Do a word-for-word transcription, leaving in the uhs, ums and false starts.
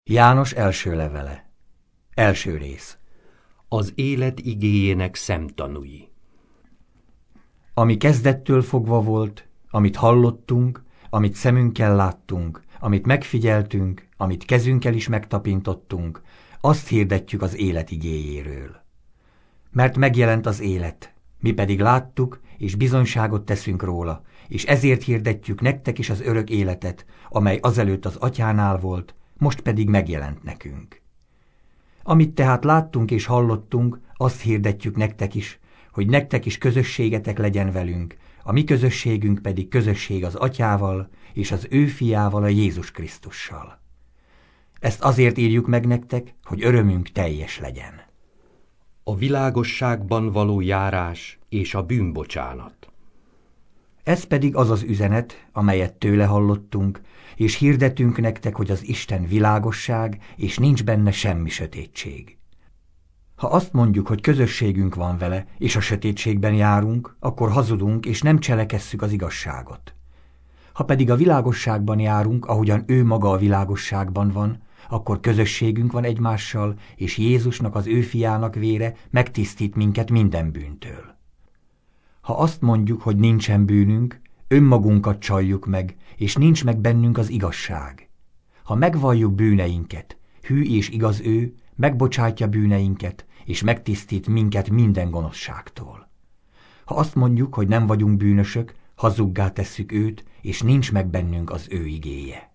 János első levele. Első rész. Az élet igéjének szemtanúi. Ami kezdettől fogva volt, amit hallottunk, amit szemünkkel láttunk, amit megfigyeltünk, amit kezünkkel is megtapintottunk, azt hirdetjük az élet igéjéről. Mert megjelent az élet, mi pedig láttuk, és bizonyságot teszünk róla, és ezért hirdetjük nektek is az örök életet, amely azelőtt az Atyánál volt, most pedig megjelent nekünk. Amit tehát láttunk és hallottunk, azt hirdetjük nektek is, hogy nektek is közösségetek legyen velünk, a mi közösségünk pedig közösség az Atyával és az ő fiával, a Jézus Krisztussal. Ezt azért írjuk meg nektek, hogy örömünk teljes legyen. A világosságban való járás és a bűnbocsánat. Ez pedig az az üzenet, amelyet tőle hallottunk, és hirdetünk nektek, hogy az Isten világosság, és nincs benne semmi sötétség. Ha azt mondjuk, hogy közösségünk van vele, és a sötétségben járunk, akkor hazudunk, és nem cselekesszük az igazságot. Ha pedig a világosságban járunk, ahogyan ő maga a világosságban van, akkor közösségünk van egymással, és Jézusnak, az ő fiának vére megtisztít minket minden bűntől. Ha azt mondjuk, hogy nincsen bűnünk, önmagunkat csaljuk meg, és nincs meg bennünk az igazság. Ha megvalljuk bűneinket, hű és igaz ő, megbocsátja bűneinket, és megtisztít minket minden gonoszságtól. Ha azt mondjuk, hogy nem vagyunk bűnösök, hazuggá tesszük őt, és nincs meg bennünk az ő igéje.